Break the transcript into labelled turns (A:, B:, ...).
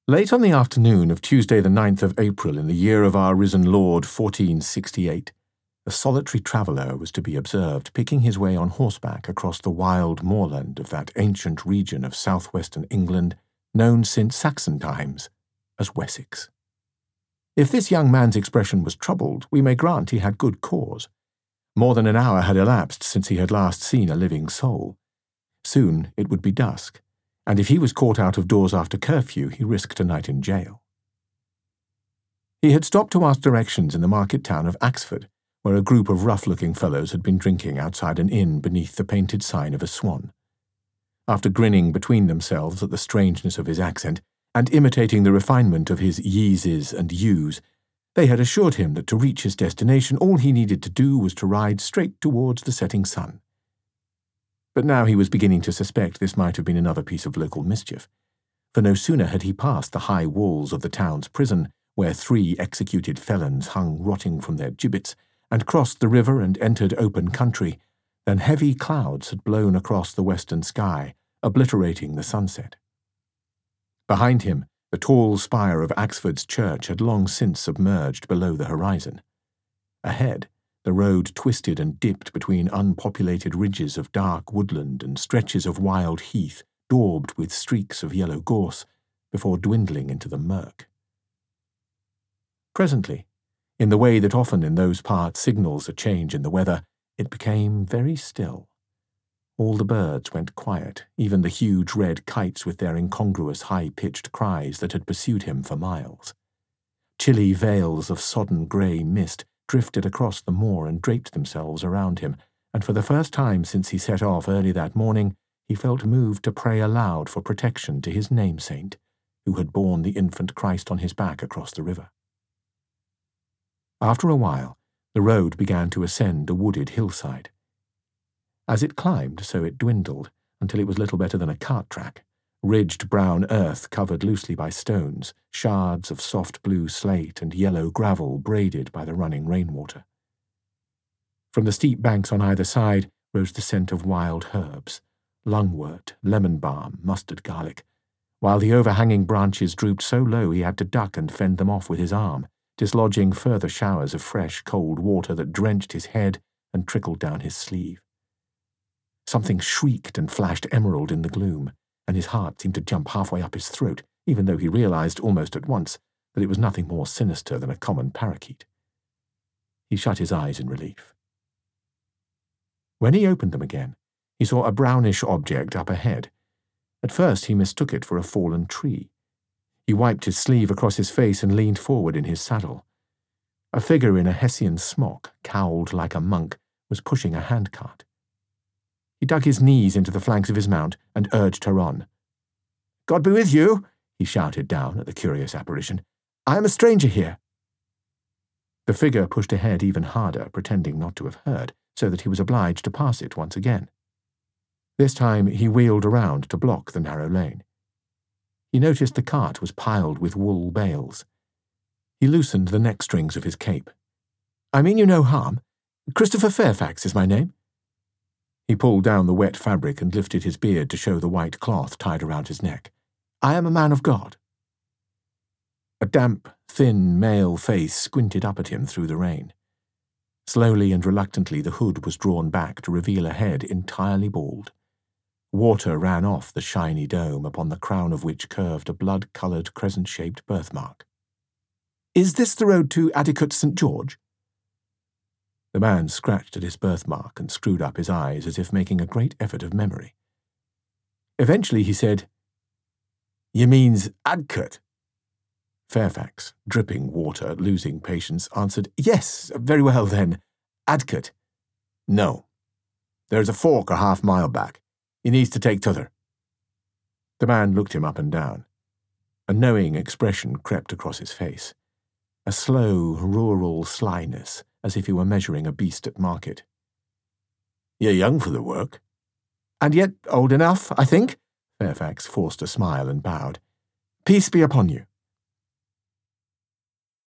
A: Late on the afternoon of Tuesday the 9th of April in the year of our risen Lord 1468, a solitary traveller was to be observed picking his way on horseback across the wild moorland of that ancient region of southwestern England known since Saxon times as Wessex. If this young man's expression was troubled, we may grant he had good cause. More than an hour had elapsed since he had last seen a living soul. Soon it would be dusk, and if he was caught out of doors after curfew, he risked a night in jail. He had stopped to ask directions in the market town of Axford, where a group of rough-looking fellows had been drinking outside an inn beneath the painted sign of a swan. After grinning between themselves at the strangeness of his accent, and imitating the refinement of his yeeses and yous, they had assured him that to reach his destination all he needed to do was to ride straight towards the setting sun. But now he was beginning to suspect this might have been another piece of local mischief, for no sooner had he passed the high walls of the town's prison, where 3 executed felons hung rotting from their gibbets, and crossed the river and entered open country, than heavy clouds had blown across the western sky, obliterating the sunset. Behind him, the tall spire of Axford's church had long since submerged below the horizon. Ahead, the road twisted and dipped between unpopulated ridges of dark woodland and stretches of wild heath daubed with streaks of yellow gorse, before dwindling into the murk. Presently, in the way that often in those parts signals a change in the weather, it became very still. All the birds went quiet, even the huge red kites with their incongruous high-pitched cries that had pursued him for miles. Chilly veils of sodden grey mist drifted across the moor and draped themselves around him, and for the first time since he set off early that morning, he felt moved to pray aloud for protection to his name-saint, who had borne the infant Christ on his back across the river. After a while, the road began to ascend a wooded hillside. As it climbed, so it dwindled, until it was little better than a cart track, ridged brown earth covered loosely by stones, shards of soft blue slate and yellow gravel braided by the running rainwater. From the steep banks on either side rose the scent of wild herbs, lungwort, lemon balm, mustard garlic, while the overhanging branches drooped so low he had to duck and fend them off with his arm, dislodging further showers of fresh, cold water that drenched his head and trickled down his sleeve. Something shrieked and flashed emerald in the gloom, and his heart seemed to jump halfway up his throat, even though he realized almost at once that it was nothing more sinister than a common parakeet. He shut his eyes in relief. When he opened them again, he saw a brownish object up ahead. At first he mistook it for a fallen tree. He wiped his sleeve across his face and leaned forward in his saddle. A figure in a Hessian smock, cowled like a monk, was pushing a handcart. He dug his knees into the flanks of his mount and urged her on. "God be with you," he shouted down at the curious apparition. "I am a stranger here." The figure pushed ahead even harder, pretending not to have heard, so that he was obliged to pass it once again. This time he wheeled around to block the narrow lane. He noticed the cart was piled with wool bales. He loosened the neck strings of his cape. "I mean you no harm. Christopher Fairfax is my name." He pulled down the wet fabric and lifted his beard to show the white cloth tied around his neck. "I am a man of God." A damp, thin, male face squinted up at him through the rain. Slowly and reluctantly the hood was drawn back to reveal a head entirely bald. Water ran off the shiny dome, upon the crown of which curved a blood-coloured crescent-shaped birthmark. "Is this the road to Addicott St. George?" The man scratched at his birthmark and screwed up his eyes as if making a great effort of memory. Eventually he said, "You means Adcott?" Fairfax, dripping water, losing patience, answered, "Yes, very well then, Adcott." "No. There's a fork a half-mile back. He needs to take t'other." The man looked him up and down. A knowing expression crept across his face. A slow, rural slyness, as if he were measuring a beast at market. "You're young for the work." "And yet old enough, I think." Fairfax forced a smile and bowed. "Peace be upon you."